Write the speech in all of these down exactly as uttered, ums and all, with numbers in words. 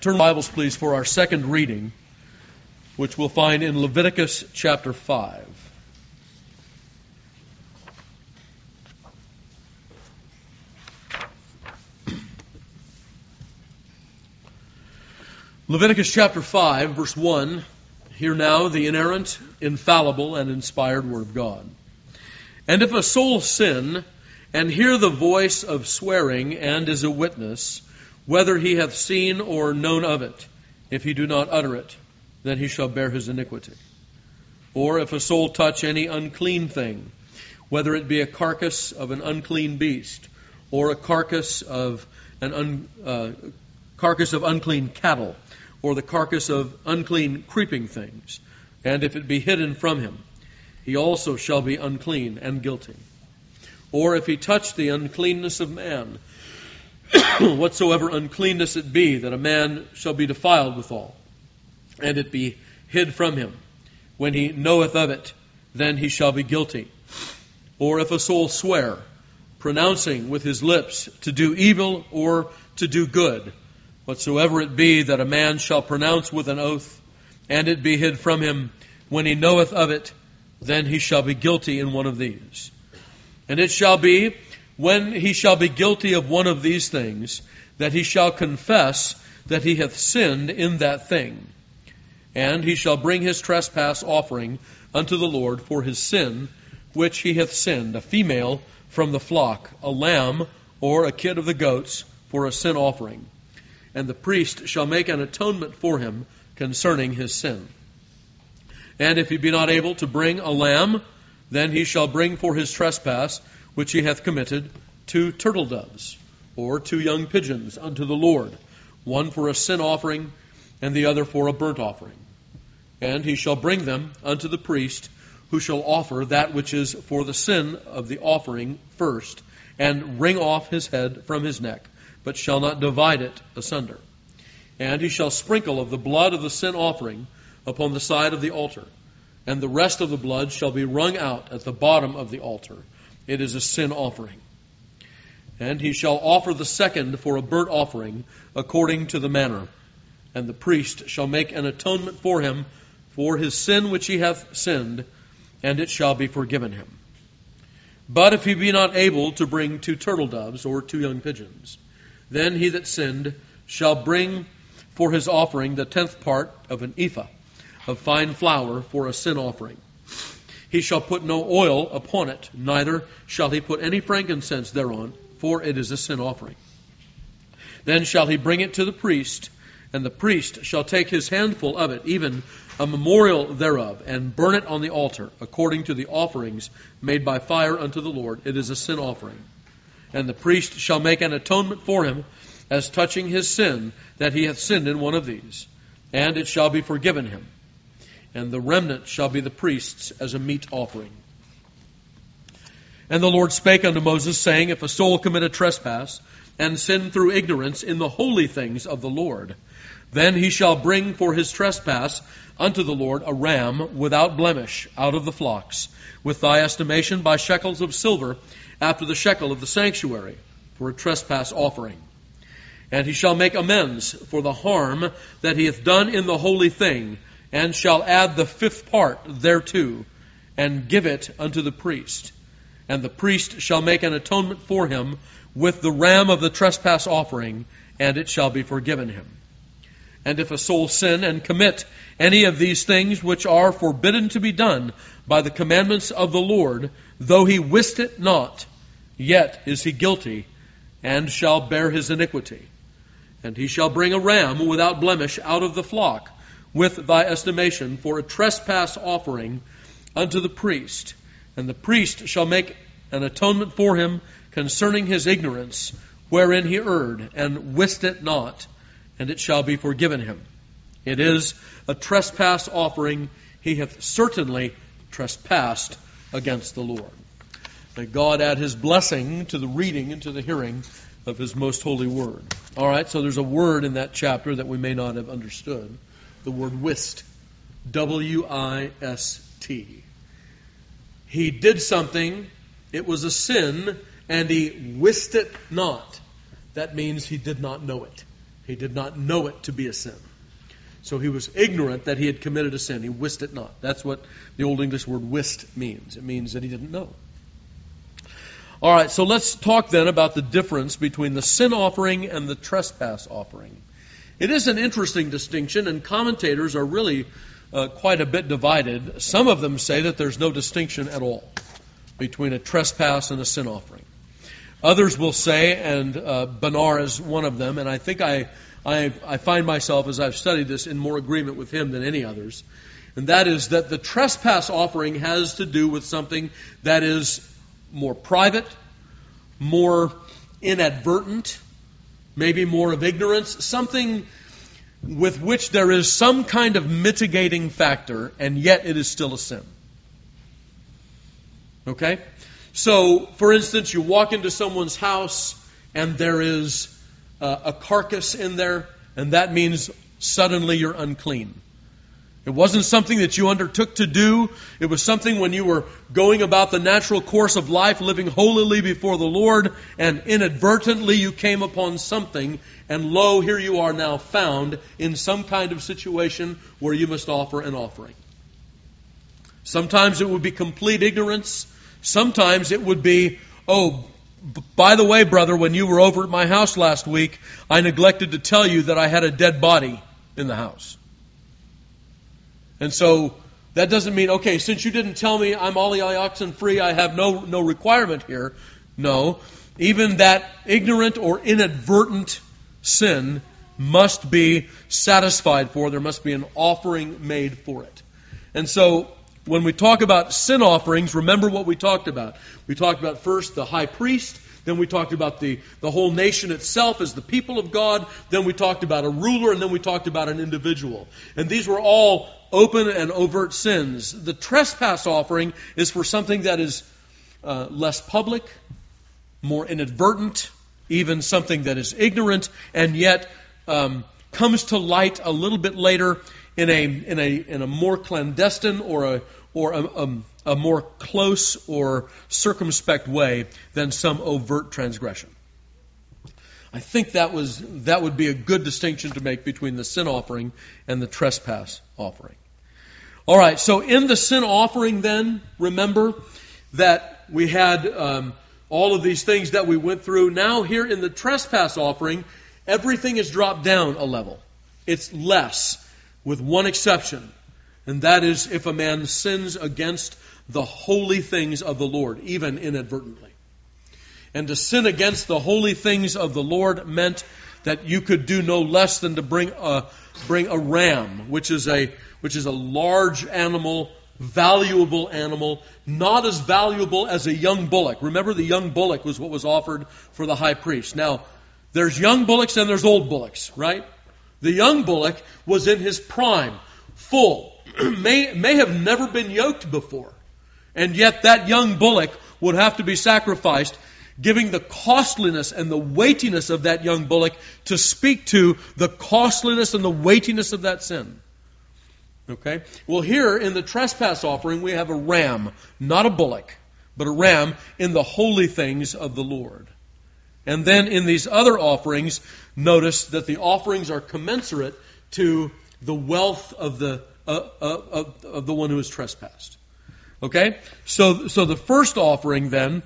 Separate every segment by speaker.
Speaker 1: Turn Bibles, please, for our second reading, which we'll find in Leviticus chapter five. Leviticus chapter five, verse one. Hear now the inerrant, infallible, and inspired Word of God. And if a soul sin, and hear the voice of swearing, and is a witness, whether he hath seen or known of it, if he do not utter it, then he shall bear his iniquity. Or if a soul touch any unclean thing, whether it be a carcass of an unclean beast, or a carcass of an un, uh, carcass of unclean cattle, or the carcass of unclean creeping things, and if it be hidden from him, he also shall be unclean and guilty. Or if he touch the uncleanness of man, whatsoever uncleanness it be, that a man shall be defiled withal, and it be hid from him, when he knoweth of it, then he shall be guilty. Or if a soul swear, pronouncing with his lips to do evil or to do good, whatsoever it be that a man shall pronounce with an oath, and it be hid from him, when he knoweth of it, then he shall be guilty in one of these. And it shall be, when he shall be guilty of one of these things, that he shall confess that he hath sinned in that thing. And he shall bring his trespass offering unto the Lord for his sin, which he hath sinned, a female from the flock, a lamb or a kid of the goats for a sin offering. And the priest shall make an atonement for him concerning his sin. And if he be not able to bring a lamb, then he shall bring for his trespass, which he hath committed, two turtle doves, or two young pigeons unto the Lord, one for a sin offering, and the other for a burnt offering. And he shall bring them unto the priest, who shall offer that which is for the sin of the offering first, and wring off his head from his neck, but shall not divide it asunder. And he shall sprinkle of the blood of the sin offering upon the side of the altar, and the rest of the blood shall be wrung out at the bottom of the altar. It is a sin offering. And he shall offer the second for a burnt offering according to the manner. And the priest shall make an atonement for him for his sin which he hath sinned, and it shall be forgiven him. But if he be not able to bring two turtle doves or two young pigeons, then he that sinned shall bring for his offering the tenth part of an ephah of fine flour for a sin offering. He shall put no oil upon it, neither shall he put any frankincense thereon, for it is a sin offering. Then shall he bring it to the priest, and the priest shall take his handful of it, even a memorial thereof, and burn it on the altar, according to the offerings made by fire unto the Lord. It is a sin offering. And the priest shall make an atonement for him, as touching his sin, that he hath sinned in one of these, and it shall be forgiven him. And the remnant shall be the priest's as a meat offering. And the Lord spake unto Moses, saying, If a soul commit a trespass, and sin through ignorance in the holy things of the Lord, then he shall bring for his trespass unto the Lord a ram without blemish out of the flocks, with thy estimation by shekels of silver, after the shekel of the sanctuary, for a trespass offering. And he shall make amends for the harm that he hath done in the holy thing, and shall add the fifth part thereto, and give it unto the priest. And the priest shall make an atonement for him with the ram of the trespass offering, and it shall be forgiven him. And if a soul sin and commit any of these things which are forbidden to be done by the commandments of the Lord, though he wist it not, yet is he guilty, and shall bear his iniquity. And he shall bring a ram without blemish out of the flock, with thy estimation, for a trespass offering unto the priest. And the priest shall make an atonement for him concerning his ignorance, wherein he erred, and wist it not, and it shall be forgiven him. It is a trespass offering. He hath certainly trespassed against the Lord. May God add his blessing to the reading and to the hearing of his most holy word. All right, so there's a word in that chapter that we may not have understood. The word wist. W I S T. He did something, it was a sin, and he wist it not. That means he did not know it. He did not know it to be a sin. So he was ignorant that he had committed a sin. He wist it not. That's what the Old English word wist means. It means that he didn't know. All right, so let's talk then about the difference between the sin offering and the trespass offering. It is an interesting distinction, and commentators are really uh, quite a bit divided. Some of them say that there's no distinction at all between a trespass and a sin offering. Others will say, and uh, Bonar is one of them, and I think I, I I find myself, as I've studied this, in more agreement with him than any others, and that is that the trespass offering has to do with something that is more private, more inadvertent, maybe more of ignorance, something with which there is some kind of mitigating factor, and yet it is still a sin. Okay? So, for instance, you walk into someone's house and there is uh, a carcass in there, and that means suddenly you're unclean. It wasn't something that you undertook to do. It was something when you were going about the natural course of life, living holily before the Lord, and inadvertently you came upon something, and lo, here you are now found in some kind of situation where you must offer an offering. Sometimes it would be complete ignorance. Sometimes it would be, oh, b- by the way, brother, when you were over at my house last week, I neglected to tell you that I had a dead body in the house. And so that doesn't mean, okay, since you didn't tell me I'm ollie oxen free, I have no no requirement here. No, even that ignorant or inadvertent sin must be satisfied for. There must be an offering made for it. And so when we talk about sin offerings, remember what we talked about. We talked about first the high priest, then we talked about the, the whole nation itself as the people of God, then we talked about a ruler, and then we talked about an individual. And these were all open and overt sins. The trespass offering is for something that is uh, less public, more inadvertent, even something that is ignorant, and yet um, comes to light a little bit later in a in a in a more clandestine or a or a, a, a more close or circumspect way than some overt transgression. I think that was that would be a good distinction to make between the sin offering and the trespass offering. All right, so in the sin offering then, remember that we had um, all of these things that we went through. Now here in the trespass offering, everything is dropped down a level. It's less, with one exception, and that is if a man sins against the holy things of the Lord, even inadvertently. And to sin against the holy things of the Lord meant that you could do no less than to bring a bring a ram, which is a which is a large animal, valuable animal, not as valuable as a young bullock. Remember, the young bullock was what was offered for the high priest. Now, there's young bullocks and there's old bullocks, right? The young bullock was in his prime, full, may may have never been yoked before, and yet that young bullock would have to be sacrificed, giving the costliness and the weightiness of that young bullock to speak to the costliness and the weightiness of that sin. Okay? Well, here in the trespass offering, we have a ram, not a bullock, but a ram in the holy things of the Lord. And then in these other offerings, notice that the offerings are commensurate to the wealth of the uh, uh, of, of the one who has trespassed. Okay? So, so the first offering then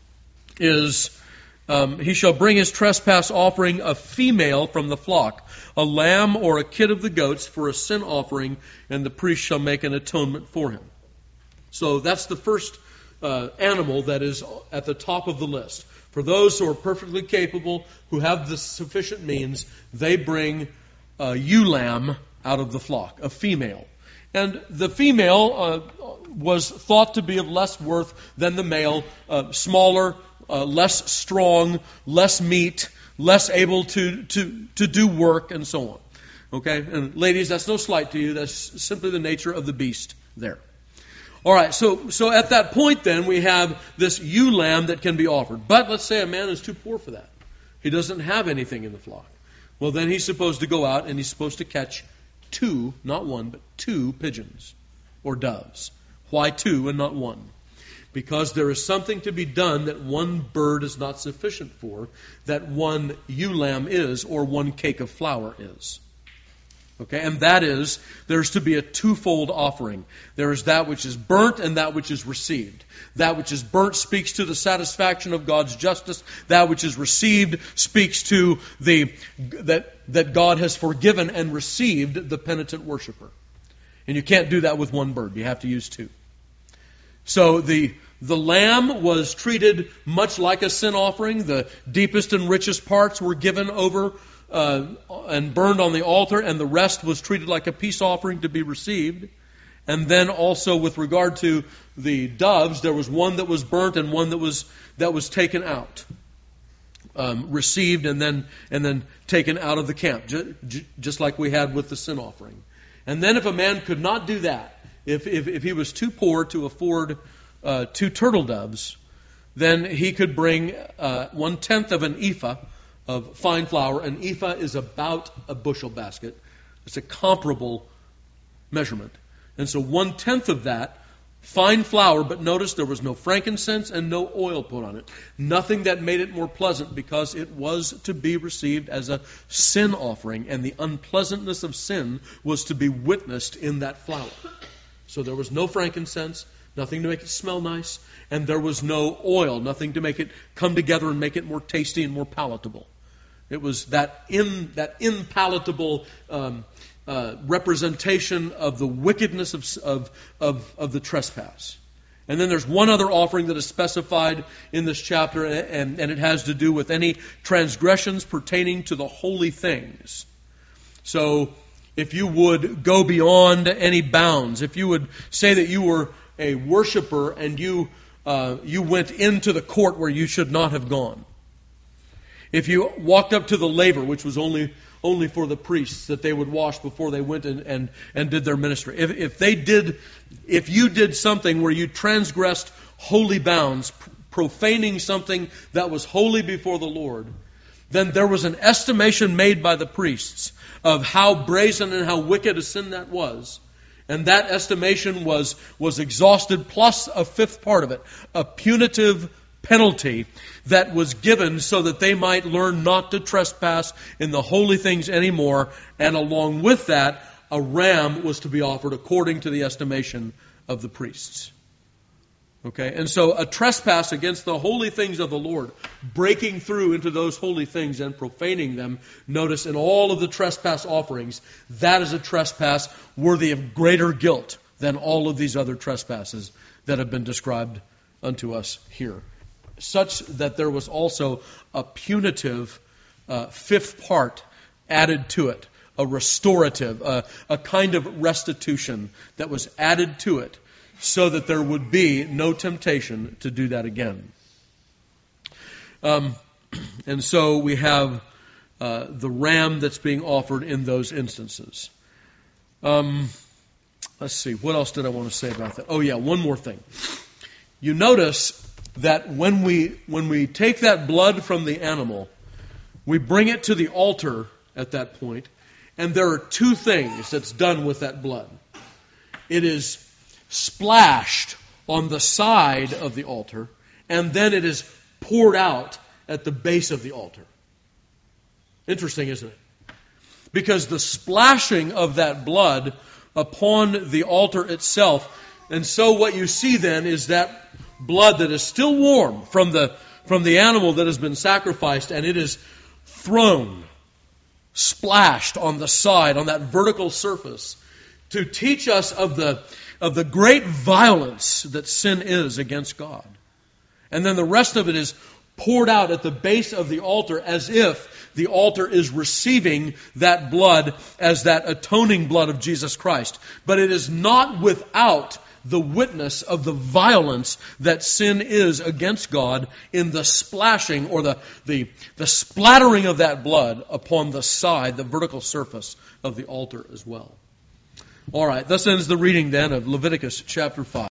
Speaker 1: is, um, he shall bring his trespass offering a female from the flock, a lamb or a kid of the goats for a sin offering, and the priest shall make an atonement for him. So that's the first uh, animal that is at the top of the list. For those who are perfectly capable, who have the sufficient means, they bring a ewe lamb out of the flock, a female. And the female uh, was thought to be of less worth than the male, uh, smaller, uh, less strong, less meat, less able to, to, to do work, and so on. Okay? And ladies, that's no slight to you. That's simply the nature of the beast there. All right, so so at that point then, we have this ewe lamb that can be offered. But let's say a man is too poor for that. He doesn't have anything in the flock. Well, then he's supposed to go out and he's supposed to catch two, not one, but two pigeons or doves. Why two and not one? Because there is something to be done that one bird is not sufficient for, that one ewe lamb is, or one cake of flour is. Okay, and that is, there's to be a twofold offering. There is that which is burnt and that which is received. That which is burnt speaks to the satisfaction of God's justice. That which is received speaks to the that that God has forgiven and received the penitent worshiper. And you can't do that with one bird. You have to use two. So the the lamb was treated much like a sin offering. The deepest and richest parts were given over uh, and burned on the altar, and the rest was treated like a peace offering to be received. And then also with regard to the doves, there was one that was burnt and one that was that was taken out, um, received and then and then taken out of the camp, j- j- just like we had with the sin offering. And then if a man could not do that, if if, if he was too poor to afford uh, two turtle doves, then he could bring uh, one tenth of an ephah of fine flour. An ephah is about a bushel basket. It's a comparable measurement. And so one tenth of that, fine flour, but notice there was no frankincense and no oil put on it. Nothing that made it more pleasant, because it was to be received as a sin offering, and the unpleasantness of sin was to be witnessed in that flour. So there was no frankincense, nothing to make it smell nice, and there was no oil, nothing to make it come together and make it more tasty and more palatable. It was that in that impalatable um, uh, representation of the wickedness of, of of of the trespass. And then there's one other offering that is specified in this chapter, and, and it has to do with any transgressions pertaining to the holy things. So if you would go beyond any bounds, if you would say that you were a worshiper and you uh, you went into the court where you should not have gone, if you walked up to the laver, which was only only for the priests that they would wash before they went and, and, and did their ministry, if if they did, if you did something where you transgressed holy bounds, profaning something that was holy before the Lord, then there was an estimation made by the priests of how brazen and how wicked a sin that was. And that estimation was, was exhausted, plus a fifth part of it, a punitive penalty that was given so that they might learn not to trespass in the holy things anymore. And along with that, a ram was to be offered according to the estimation of the priests. Okay, and so a trespass against the holy things of the Lord, breaking through into those holy things and profaning them, notice in all of the trespass offerings, that is a trespass worthy of greater guilt than all of these other trespasses that have been described unto us here. Such that there was also a punitive uh, fifth part added to it, a restorative, uh, a kind of restitution that was added to it, so that there would be no temptation to do that again. Um, and so we have uh, the ram that's being offered in those instances. Um, let's see, what else did I want to say about that? Oh yeah, one more thing. You notice that when we when we take that blood from the animal, we bring it to the altar at that point, and there are two things that's done with that blood. It is splashed on the side of the altar, and then it is poured out at the base of the altar. Interesting, isn't it? Because the splashing of that blood upon the altar itself, and so what you see then is that blood that is still warm from the from the animal that has been sacrificed, and it is thrown, splashed on the side, on that vertical surface, to teach us of the of the great violence that sin is against God. And then the rest of it is poured out at the base of the altar as if the altar is receiving that blood as that atoning blood of Jesus Christ. But it is not without the witness of the violence that sin is against God in the splashing or the, the, the splattering of that blood upon the side, the vertical surface of the altar as well. All right, thus ends the reading then of Leviticus chapter five.